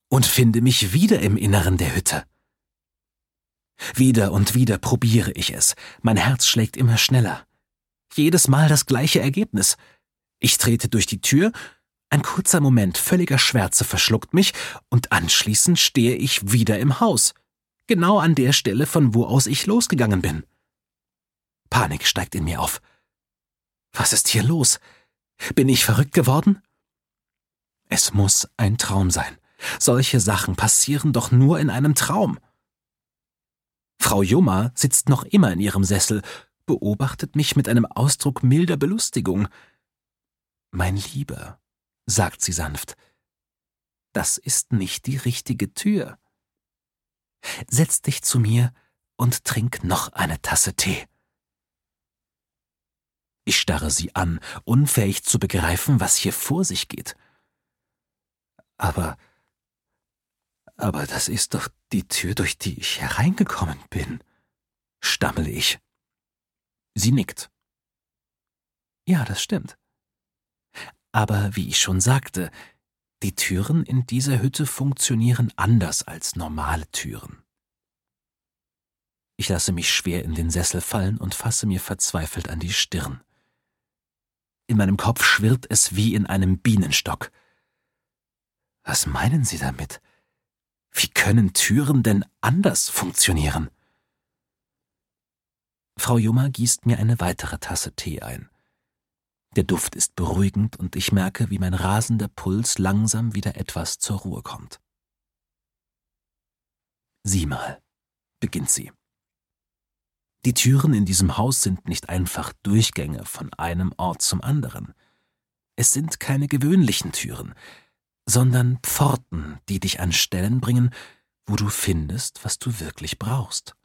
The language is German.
und finde mich wieder im Inneren der Hütte. Wieder und wieder probiere ich es. Mein Herz schlägt immer schneller. Jedes Mal das gleiche Ergebnis. Ich trete durch die Tür, ein kurzer Moment völliger Schwärze verschluckt mich und anschließend stehe ich wieder im Haus, genau an der Stelle, von wo aus ich losgegangen bin. Panik steigt in mir auf. Was ist hier los? Bin ich verrückt geworden? Es muss ein Traum sein. Solche Sachen passieren doch nur in einem Traum. Frau Jumma sitzt noch immer in ihrem Sessel, beobachtet mich mit einem Ausdruck milder Belustigung. »Mein Lieber«, sagt sie sanft, »das ist nicht die richtige Tür. Setz dich zu mir und trink noch eine Tasse Tee.« Ich starre sie an, unfähig zu begreifen, was hier vor sich geht. Aber das ist doch die Tür, durch die ich hereingekommen bin«, stammele ich. Sie nickt. »Ja, das stimmt. Aber wie ich schon sagte, die Türen in dieser Hütte funktionieren anders als normale Türen.« Ich lasse mich schwer in den Sessel fallen und fasse mir verzweifelt an die Stirn. In meinem Kopf schwirrt es wie in einem Bienenstock. Was meinen Sie damit? Wie können Türen denn anders funktionieren? Frau Jumma gießt mir eine weitere Tasse Tee ein. Der Duft ist beruhigend und ich merke, wie mein rasender Puls langsam wieder etwas zur Ruhe kommt. »Sieh mal«, beginnt sie. »Die Türen in diesem Haus sind nicht einfach Durchgänge von einem Ort zum anderen. Es sind keine gewöhnlichen Türen, sondern Pforten, die dich an Stellen bringen, wo du findest, was du wirklich brauchst.